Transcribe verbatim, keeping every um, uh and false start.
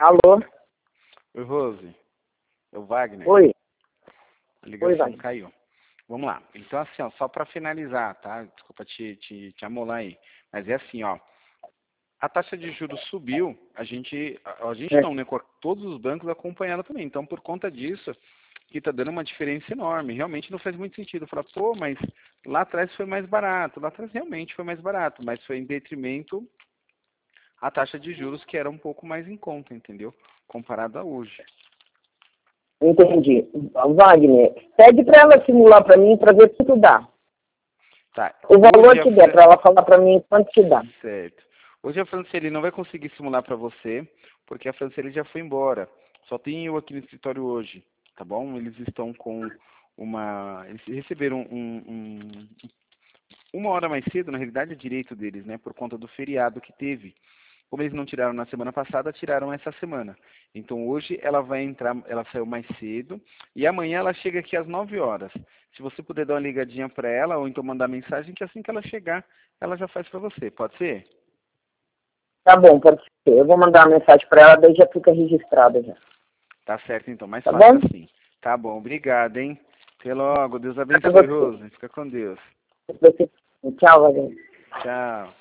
Alô? Oi, Rose. É o Wagner. Oi. A ligação Oi, Wagner. caiu. Vamos lá. Então, assim, ó, só para finalizar, tá? Desculpa te, te, te amolar aí. Mas é assim, ó. A taxa de juros subiu, a gente, a, a gente É. não, né? Com todos os bancos acompanhando também. Então, por conta disso, que tá dando uma diferença enorme. Realmente não faz muito sentido. Falar, pô, mas lá atrás foi mais barato. Lá atrás realmente foi mais barato, mas foi em detrimento a taxa de juros que era um pouco mais em conta, entendeu? Comparado a hoje. Entendi. Wagner, pede para ela simular para mim para ver quanto dá. Tá. O valor Hoje que a der, Fran... para ela falar para mim quanto que dá. Certo. Hoje a Franciele não vai conseguir simular para você, porque a Franciele já foi embora. Só tem eu aqui no escritório hoje, tá bom? Eles estão com uma... Eles receberam um, um... uma hora mais cedo, na realidade é direito deles, né? Por conta do feriado que teve. Como eles não tiraram na semana passada, tiraram essa semana. Então hoje ela vai entrar, ela saiu mais cedo e amanhã ela chega aqui às nove horas. Se você puder dar uma ligadinha para ela ou então mandar mensagem, que assim que ela chegar, ela já faz para você. Pode ser? Tá bom, pode ser. Eu vou mandar uma mensagem para ela, daí já fica registrada já. Tá certo então, mais Tá fácil bom? assim. Tá bom, obrigado, hein? Até logo, Deus Pra abençoe, você. Rose. Fica com Deus. Você. Tchau, Wagner. Tchau.